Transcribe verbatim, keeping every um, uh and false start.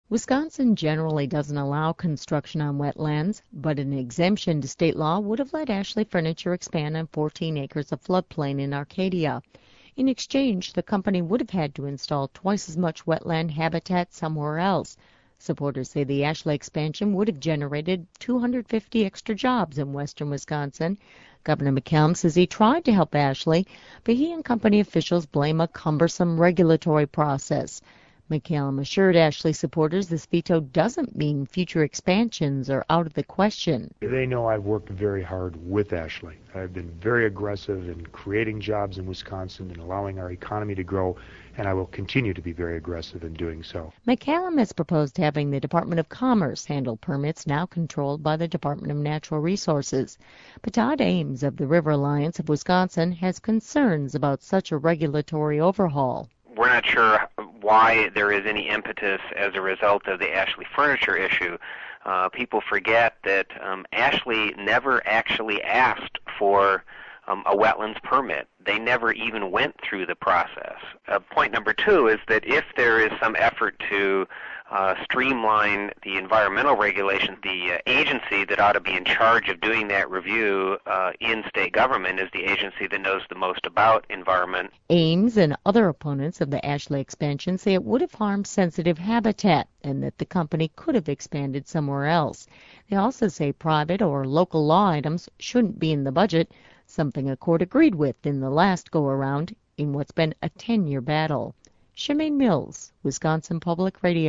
Wisconsin generally doesn't allow construction on wetlands, but an exemption to state law would have let Ashley Furniture expand on fourteen acres of floodplain in Arcadia. In exchange, the company would have had to install twice as much wetland habitat somewhere else. Supporters say the Ashley expansion would have generated two hundred fifty extra jobs in western Wisconsin. Governor McCallum says he tried to help Ashley, but he and company officials blame a cumbersome regulatory process. McCallum assured Ashley supporters this veto doesn't mean future expansions are out of the question. They know I've worked very hard with Ashley. I've been very aggressive in creating jobs in Wisconsin and allowing our economy to grow, and I will continue to be very aggressive in doing so. McCallum has proposed having the Department of Commerce handle permits now controlled by the Department of Natural Resources. But Todd Ames of the River Alliance of Wisconsin has concerns about such a regulatory overhaul. We're not sure why there is any impetus as a result of the Ashley Furniture issue. Uh, people forget that um, Ashley never actually asked for um, a wetlands permit. They never even went through the process. Uh, point number two is that if there is some effort to uh, streamline the environmental regulations, the uh, agency that ought to be in charge of doing that review uh, in state government is the agency that knows the most about environment. Ames and other opponents of the Ashley expansion say it would have harmed sensitive habitat and that the company could have expanded somewhere else. They also say private or local law items shouldn't be in the budget, something a court agreed with in the last go-around in what's been a ten-year battle. Shemaine Mills, Wisconsin Public Radio.